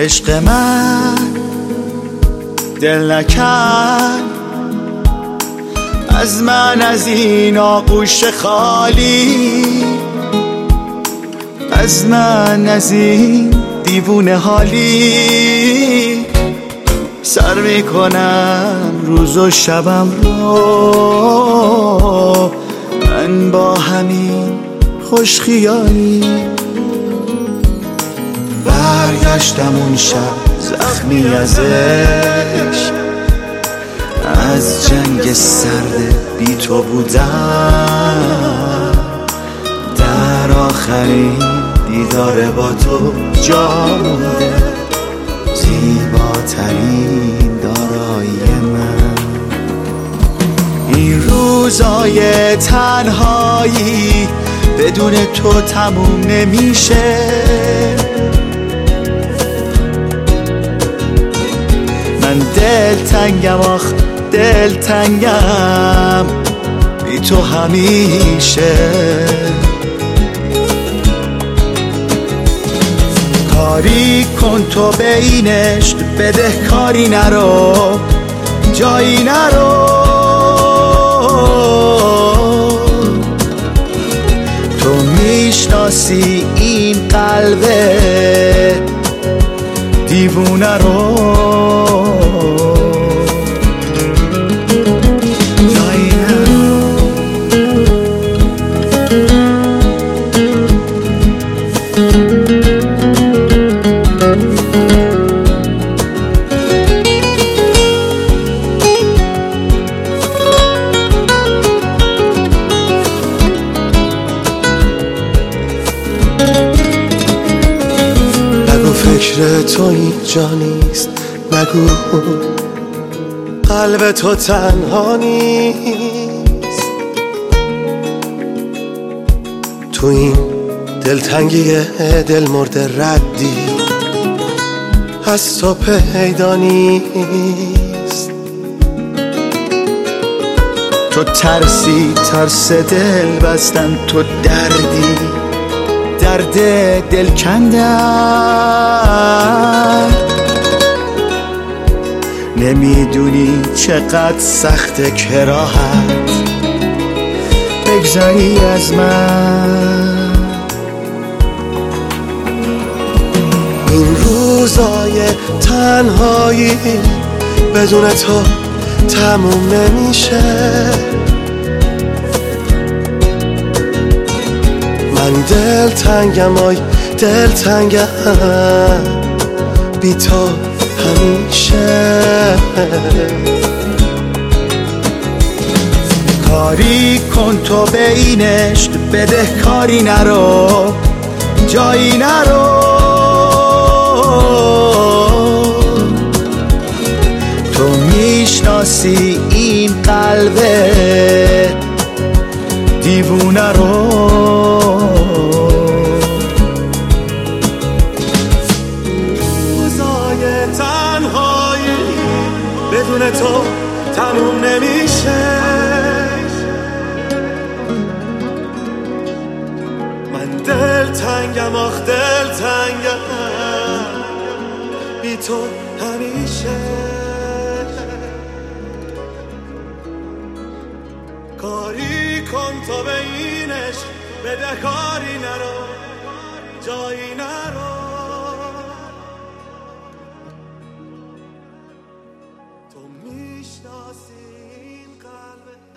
عشق من دل نکن از من، از این آغوش خالی، از من، از این دیوونه حالی. سر میکنم روز و شبم رو من با همین خوش خیالی. برگشتم اون شب زخمی از عشق، از جنگ سرد بی تو بودم، در آخرین دیدار با تو جا مونده زیباترین دارایی من. این روزای تنهایی بدون تو تموم نمیشه، من دلتنگم، آخ دلتنگم بی تو همیشه. کاری کن تو به این عشق، بده کاری نرو، جایی نرو. تو میشناسی این قلب دیوونه رو. نگو فکر تو اینجا نیست، نگو قلب تو تنها نیست. تو این دلتنگی دل مرده ردی از تو پیدا نیست. تو ترسی، ترس دل بستن، تو دردی، درد دل کندن. نمیدونی چقدر سخت کراهت بگذری از من. این روزای تنهایی بدون تو تموم نمیشه. من دلتنگم، آی دلتنگم بی تو همیشه. کاری کن تو به این عشق، بده کاری نرو، جایی نرو. تو میشناسی این قلب دیوونه رو. روزای تنهایی بدون تو تموم نمیشه. من دلتنگم، آخ دلتنگم بی تو همیشه. کاری کن تو به این عشق، بده کاری نرو، جایی نرو. تو میشناسی این قلب